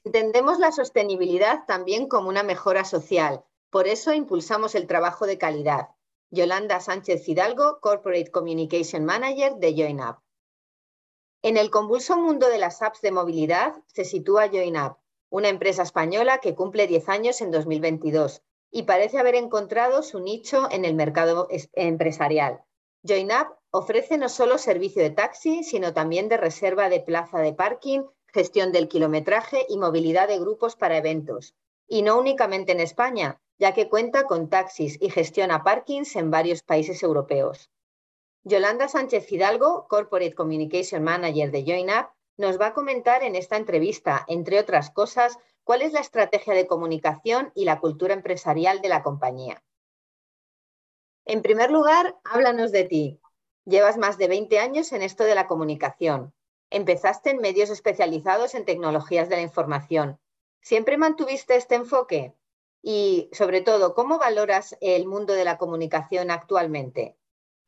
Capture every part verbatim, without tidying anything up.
Entendemos la sostenibilidad también como una mejora social. Por eso impulsamos el trabajo de calidad. Yolanda Sánchez Fidalgo, Corporate Communication Manager de JoinUp. En el convulso mundo de las apps de movilidad se sitúa JoinUp, una empresa española que cumple diez años en dos mil veintidós y parece haber encontrado su nicho en el mercado empresarial. JoinUp ofrece no solo servicio de taxi, sino también de reserva de plaza de parking, gestión del kilometraje y movilidad de grupos para eventos. Y no únicamente en España, ya que cuenta con taxis y gestiona parkings en varios países europeos. Yolanda Sánchez Fidalgo, Corporate Communication Manager de JoinUp, nos va a comentar en esta entrevista, entre otras cosas, cuál es la estrategia de comunicación y la cultura empresarial de la compañía. En primer lugar, háblanos de ti. Llevas más de veinte años en esto de la comunicación. Empezaste en medios especializados en tecnologías de la información. ¿Siempre mantuviste este enfoque? Y, sobre todo, ¿cómo valoras el mundo de la comunicación actualmente?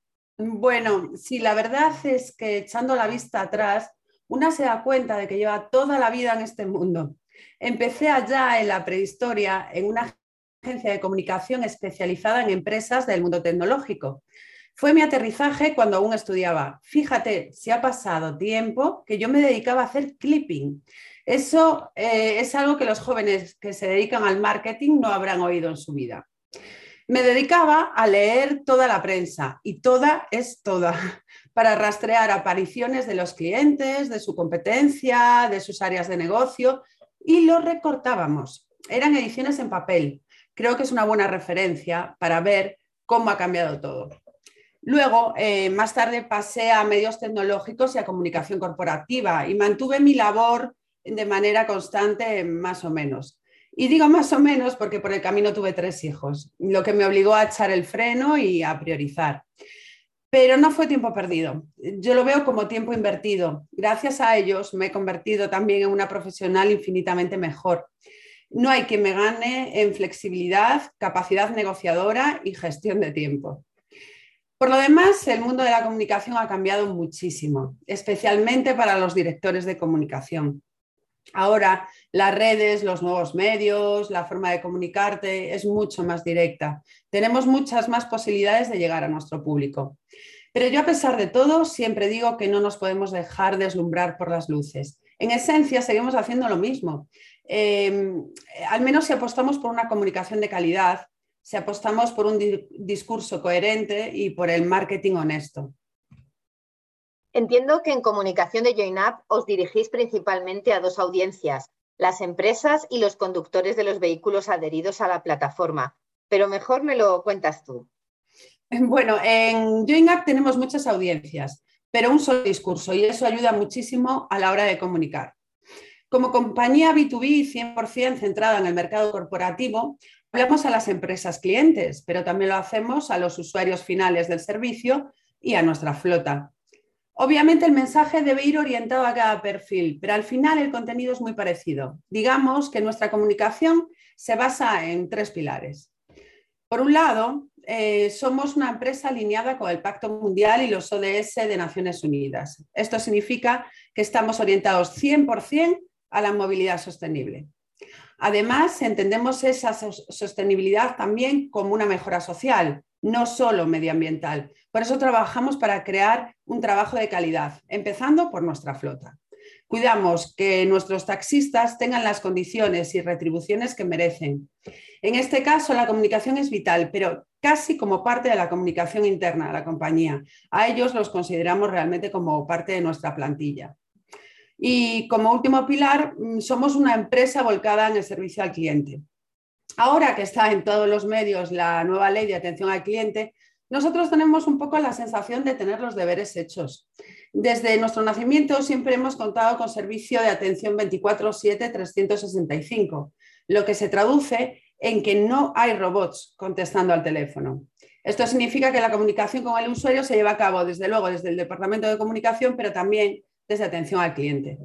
Bueno, sí, la verdad es que echando la vista atrás, una se da cuenta de que lleva toda la vida en este mundo. Empecé allá en la prehistoria en una agencia de comunicación especializada en empresas del mundo tecnológico. Fue mi aterrizaje cuando aún estudiaba. Fíjate, si ha pasado tiempo que yo me dedicaba a hacer clipping. Eso eh, es algo que los jóvenes que se dedican al marketing no habrán oído en su vida. Me dedicaba a leer toda la prensa, y toda es toda, para rastrear apariciones de los clientes, de su competencia, de sus áreas de negocio, y lo recortábamos. Eran ediciones en papel. Creo que es una buena referencia para ver cómo ha cambiado todo. Luego, eh, más tarde pasé a medios tecnológicos y a comunicación corporativa y mantuve mi labor de manera constante, más o menos. Y digo más o menos porque por el camino tuve tres hijos, lo que me obligó a echar el freno y a priorizar. Pero no fue tiempo perdido. Yo lo veo como tiempo invertido. Gracias a ellos me he convertido también en una profesional infinitamente mejor. No hay quien me gane en flexibilidad, capacidad negociadora y gestión de tiempo. Por lo demás, el mundo de la comunicación ha cambiado muchísimo, especialmente para los directores de comunicación. Ahora, las redes, los nuevos medios, la forma de comunicarte es mucho más directa. Tenemos muchas más posibilidades de llegar a nuestro público. Pero yo, a pesar de todo, siempre digo que no nos podemos dejar deslumbrar por las luces. En esencia, seguimos haciendo lo mismo. Eh, al menos si apostamos por una comunicación de calidad, si apostamos por un di- discurso coherente y por el marketing honesto. Entiendo que en comunicación de JoinUp os dirigís principalmente a dos audiencias, las empresas y los conductores de los vehículos adheridos a la plataforma, pero mejor me lo cuentas tú. Bueno, en JoinUp tenemos muchas audiencias, pero un solo discurso, y eso ayuda muchísimo a la hora de comunicar. Como compañía B dos B cien por ciento centrada en el mercado corporativo, hablamos a las empresas clientes, pero también lo hacemos a los usuarios finales del servicio y a nuestra flota. Obviamente el mensaje debe ir orientado a cada perfil, pero al final el contenido es muy parecido. Digamos que nuestra comunicación se basa en tres pilares. Por un lado, eh, somos una empresa alineada con el Pacto Mundial y los O D S de Naciones Unidas. Esto significa que estamos orientados cien por ciento a la movilidad sostenible. Además, entendemos esa sostenibilidad también como una mejora social, no solo medioambiental. Por eso trabajamos para crear un trabajo de calidad, empezando por nuestra flota. Cuidamos que nuestros taxistas tengan las condiciones y retribuciones que merecen. En este caso, la comunicación es vital, pero casi como parte de la comunicación interna de la compañía. A ellos los consideramos realmente como parte de nuestra plantilla. Y como último pilar, somos una empresa volcada en el servicio al cliente. Ahora que está en todos los medios la nueva ley de atención al cliente, nosotros tenemos un poco la sensación de tener los deberes hechos. Desde nuestro nacimiento siempre hemos contado con servicio de atención veinticuatro siete, trescientos sesenta y cinco, lo que se traduce en que no hay robots contestando al teléfono. Esto significa que la comunicación con el usuario se lleva a cabo, desde luego, desde el departamento de comunicación, pero también desde atención al cliente.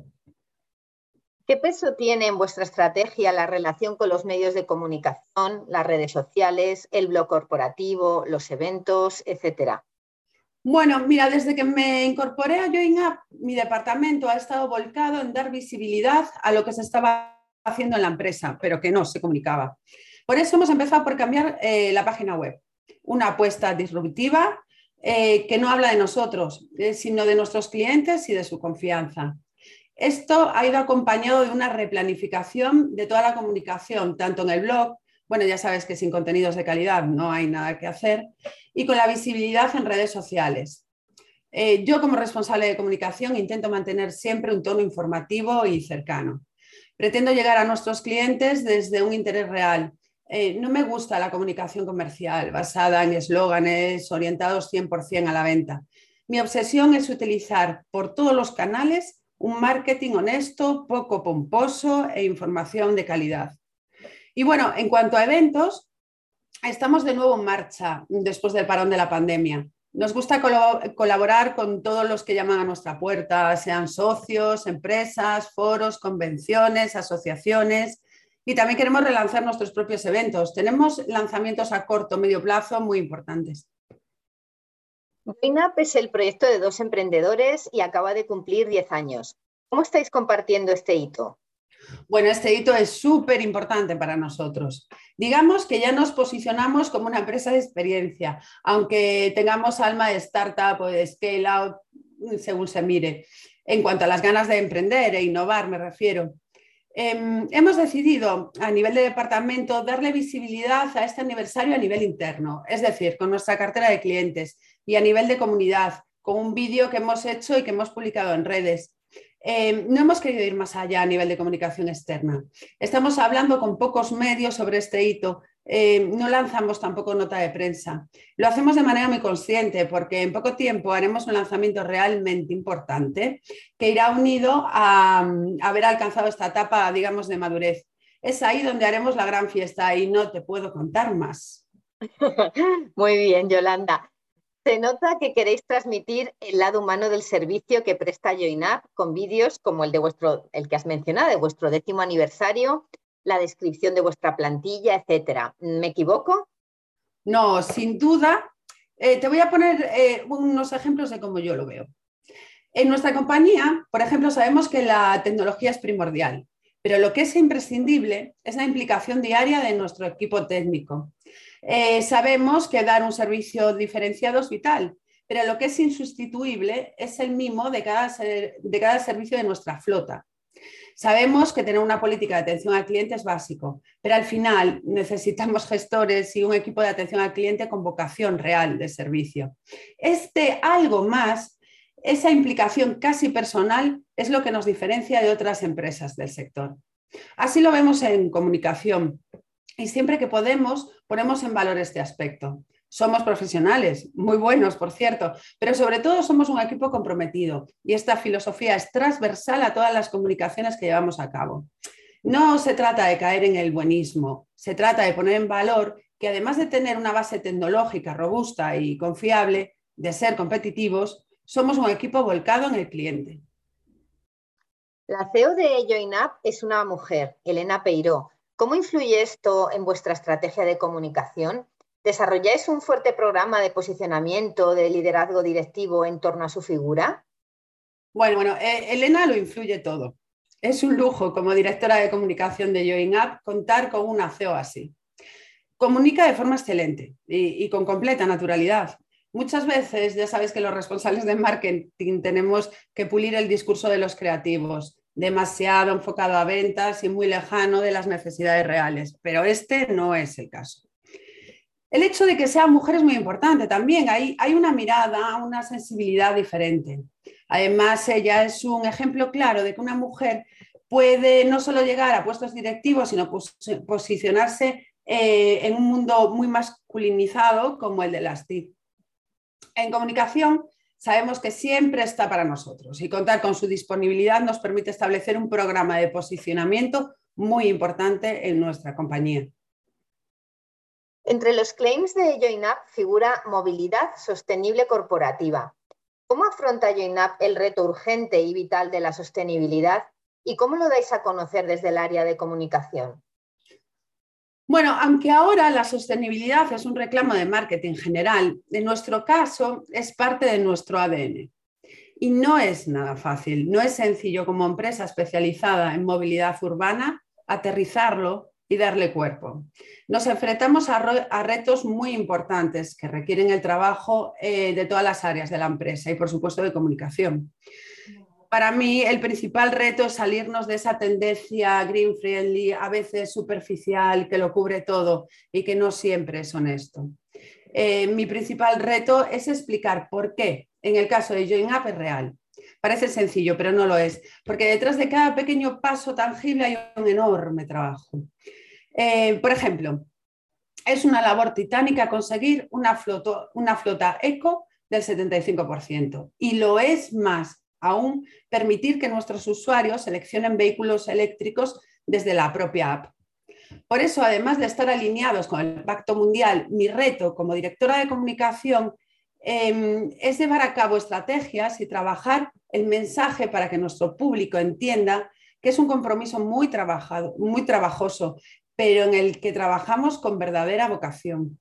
¿Qué peso tiene en vuestra estrategia la relación con los medios de comunicación, las redes sociales, el blog corporativo, los eventos, etcétera? Bueno, mira, desde que me incorporé a JoinUp, mi departamento ha estado volcado en dar visibilidad a lo que se estaba haciendo en la empresa, pero que no se comunicaba. Por eso hemos empezado por cambiar eh, la página web. Una apuesta disruptiva eh, que no habla de nosotros, eh, sino de nuestros clientes y de su confianza. Esto ha ido acompañado de una replanificación de toda la comunicación, tanto en el blog, bueno, ya sabes que sin contenidos de calidad no hay nada que hacer, y con la visibilidad en redes sociales. Eh, yo, como responsable de comunicación, intento mantener siempre un tono informativo y cercano. Pretendo llegar a nuestros clientes desde un interés real. Eh, no me gusta la comunicación comercial basada en eslóganes orientados cien por ciento a la venta. Mi obsesión es utilizar por todos los canales un marketing honesto, poco pomposo e información de calidad. Y bueno, en cuanto a eventos, estamos de nuevo en marcha después del parón de la pandemia. Nos gusta colaborar con todos los que llaman a nuestra puerta, sean socios, empresas, foros, convenciones, asociaciones, y también queremos relanzar nuestros propios eventos. Tenemos lanzamientos a corto, medio plazo muy importantes. Joinup es el proyecto de dos emprendedores y acaba de cumplir diez años. ¿Cómo estáis compartiendo este hito? Bueno, este hito es súper importante para nosotros. Digamos que ya nos posicionamos como una empresa de experiencia, aunque tengamos alma de startup o de scale out, según se mire, en cuanto a las ganas de emprender e innovar, me refiero. Eh, hemos decidido a nivel de departamento darle visibilidad a este aniversario a nivel interno, es decir, con nuestra cartera de clientes, y a nivel de comunidad, con un vídeo que hemos hecho y que hemos publicado en redes. Eh, no hemos querido ir más allá a nivel de comunicación externa. Estamos hablando con pocos medios sobre este hito. Eh, no lanzamos tampoco nota de prensa. Lo hacemos de manera muy consciente porque en poco tiempo haremos un lanzamiento realmente importante que irá unido a, a haber alcanzado esta etapa, digamos, de madurez. Es ahí donde haremos la gran fiesta y no te puedo contar más. Muy bien, Yolanda. Se nota que queréis transmitir el lado humano del servicio que presta Joinup con vídeos como el de vuestro, el que has mencionado, de vuestro décimo aniversario, la descripción de vuestra plantilla, etcétera. ¿Me equivoco? No, sin duda. Eh, te voy a poner eh, unos ejemplos de cómo yo lo veo. En nuestra compañía, por ejemplo, sabemos que la tecnología es primordial, pero lo que es imprescindible es la implicación diaria de nuestro equipo técnico. Eh, sabemos que dar un servicio diferenciado es vital, pero lo que es insustituible es el mimo de cada, ser, de cada servicio de nuestra flota. Sabemos que tener una política de atención al cliente es básico, pero al final necesitamos gestores y un equipo de atención al cliente con vocación real de servicio. Este algo más, esa implicación casi personal, es lo que nos diferencia de otras empresas del sector. Así lo vemos en comunicación. Y siempre que podemos, ponemos en valor este aspecto. Somos profesionales, muy buenos, por cierto, pero sobre todo somos un equipo comprometido y esta filosofía es transversal a todas las comunicaciones que llevamos a cabo. No se trata de caer en el buenismo, se trata de poner en valor que además de tener una base tecnológica robusta y confiable, de ser competitivos, somos un equipo volcado en el cliente. La C E O de Joinup es una mujer, Elena Peiró. ¿Cómo influye esto en vuestra estrategia de comunicación? ¿Desarrolláis un fuerte programa de posicionamiento, de liderazgo directivo en torno a su figura? Bueno, bueno, eh, Elena lo influye todo. Es un lujo como directora de comunicación de Joinup contar con una C E O así. Comunica de forma excelente y, y con completa naturalidad. Muchas veces ya sabes que los responsables de marketing tenemos que pulir el discurso de los creativos, demasiado enfocado a ventas y muy lejano de las necesidades reales, pero este no es el caso. El hecho de que sea mujer es muy importante también, hay, hay una mirada, una sensibilidad diferente. Además, ella es un ejemplo claro de que una mujer puede no solo llegar a puestos directivos, sino pos posicionarse eh, en un mundo muy masculinizado como el de las T I C. En comunicación sabemos que siempre está para nosotros y contar con su disponibilidad nos permite establecer un programa de posicionamiento muy importante en nuestra compañía. Entre los claims de Joinup figura movilidad sostenible corporativa. ¿Cómo afronta Joinup el reto urgente y vital de la sostenibilidad y cómo lo dais a conocer desde el área de comunicación? Bueno, aunque ahora la sostenibilidad es un reclamo de marketing general, en nuestro caso es parte de nuestro A D N. Y no es nada fácil, no es sencillo como empresa especializada en movilidad urbana aterrizarlo y darle cuerpo. Nos enfrentamos a, a retos muy importantes que requieren el trabajo eh, de todas las áreas de la empresa y, por supuesto, de comunicación. Para mí, el principal reto es salirnos de esa tendencia green friendly, a veces superficial, que lo cubre todo y que no siempre es honesto. Eh, mi principal reto es explicar por qué, en el caso de Join Up, es real. Parece sencillo, pero no lo es, porque detrás de cada pequeño paso tangible hay un enorme trabajo. Eh, por ejemplo, es una labor titánica conseguir una flota, una flota eco del setenta y cinco por ciento y lo es más aún permitir que nuestros usuarios seleccionen vehículos eléctricos desde la propia app. Por eso, además de estar alineados con el Pacto Mundial, mi reto como directora de comunicación eh, es llevar a cabo estrategias y trabajar el mensaje para que nuestro público entienda que es un compromiso muy, trabajado, muy trabajoso, pero en el que trabajamos con verdadera vocación.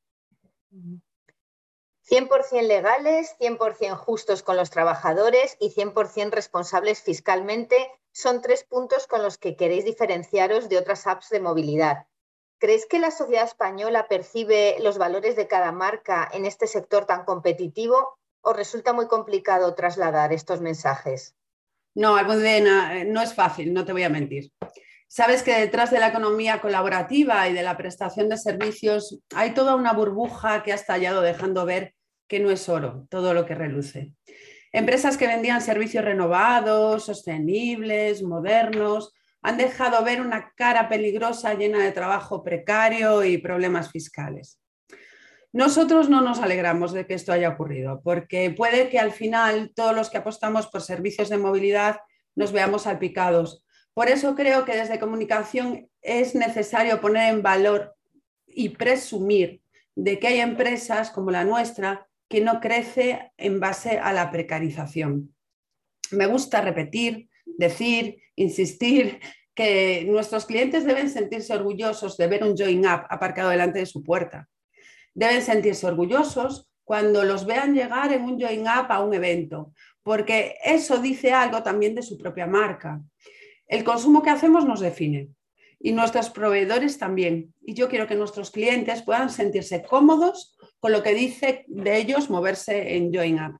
cien por cien legales, cien por cien justos con los trabajadores y cien por cien responsables fiscalmente son tres puntos con los que queréis diferenciaros de otras apps de movilidad. ¿Crees que la sociedad española percibe los valores de cada marca en este sector tan competitivo o resulta muy complicado trasladar estos mensajes? No, Almudena, no es fácil, no te voy a mentir. Sabes que detrás de la economía colaborativa y de la prestación de servicios hay toda una burbuja que ha estallado dejando ver que no es oro todo lo que reluce. Empresas que vendían servicios renovados, sostenibles, modernos, han dejado ver una cara peligrosa llena de trabajo precario y problemas fiscales. Nosotros no nos alegramos de que esto haya ocurrido, porque puede que al final todos los que apostamos por servicios de movilidad nos veamos salpicados. Por eso creo que desde comunicación es necesario poner en valor y presumir de que hay empresas como la nuestra que no crece en base a la precarización. Me gusta repetir, decir, insistir que nuestros clientes deben sentirse orgullosos de ver un Join Up aparcado delante de su puerta. Deben sentirse orgullosos cuando los vean llegar en un Join Up a un evento, porque eso dice algo también de su propia marca. El consumo que hacemos nos define y nuestros proveedores también. Y yo quiero que nuestros clientes puedan sentirse cómodos con lo que dice de ellos moverse en Join Up.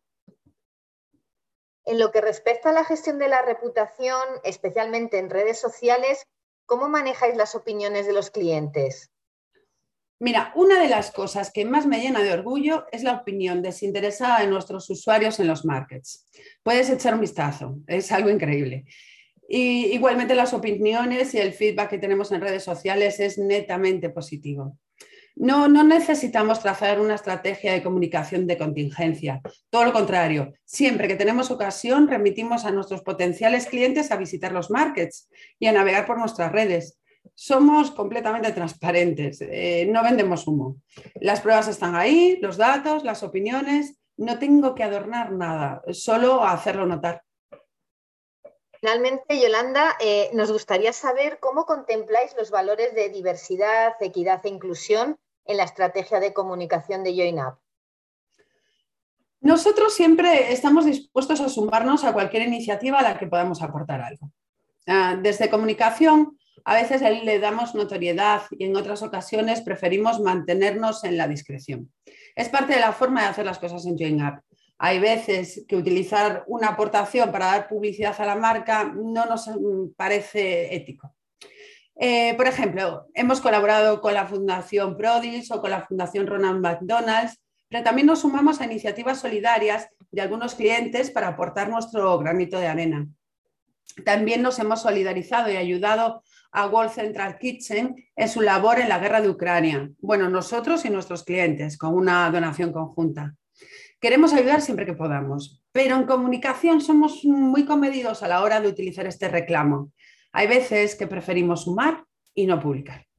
En lo que respecta a la gestión de la reputación, especialmente en redes sociales, ¿cómo manejáis las opiniones de los clientes? Mira, una de las cosas que más me llena de orgullo es la opinión desinteresada de nuestros usuarios en los markets. Puedes echar un vistazo, es algo increíble. Y igualmente las opiniones y el feedback que tenemos en redes sociales es netamente positivo. No, no necesitamos trazar una estrategia de comunicación de contingencia, todo lo contrario. Siempre que tenemos ocasión, remitimos a nuestros potenciales clientes a visitar los markets y a navegar por nuestras redes. Somos completamente transparentes, eh, no vendemos humo. Las pruebas están ahí, los datos, las opiniones. No tengo que adornar nada, solo hacerlo notar. Finalmente, Yolanda, eh, nos gustaría saber cómo contempláis los valores de diversidad, equidad e inclusión en la estrategia de comunicación de Join Up. Nosotros siempre estamos dispuestos a sumarnos a cualquier iniciativa a la que podamos aportar algo. Desde comunicación, a veces le damos notoriedad y en otras ocasiones preferimos mantenernos en la discreción. Es parte de la forma de hacer las cosas en Join Up. Hay veces que utilizar una aportación para dar publicidad a la marca no nos parece ético. Eh, por ejemplo, hemos colaborado con la Fundación Prodis o con la Fundación Ronald McDonald, pero también nos sumamos a iniciativas solidarias de algunos clientes para aportar nuestro granito de arena. También nos hemos solidarizado y ayudado a World Central Kitchen en su labor en la guerra de Ucrania. Bueno, nosotros y nuestros clientes, con una donación conjunta. Queremos ayudar siempre que podamos, pero en comunicación somos muy comedidos a la hora de utilizar este reclamo. Hay veces que preferimos sumar y no publicar.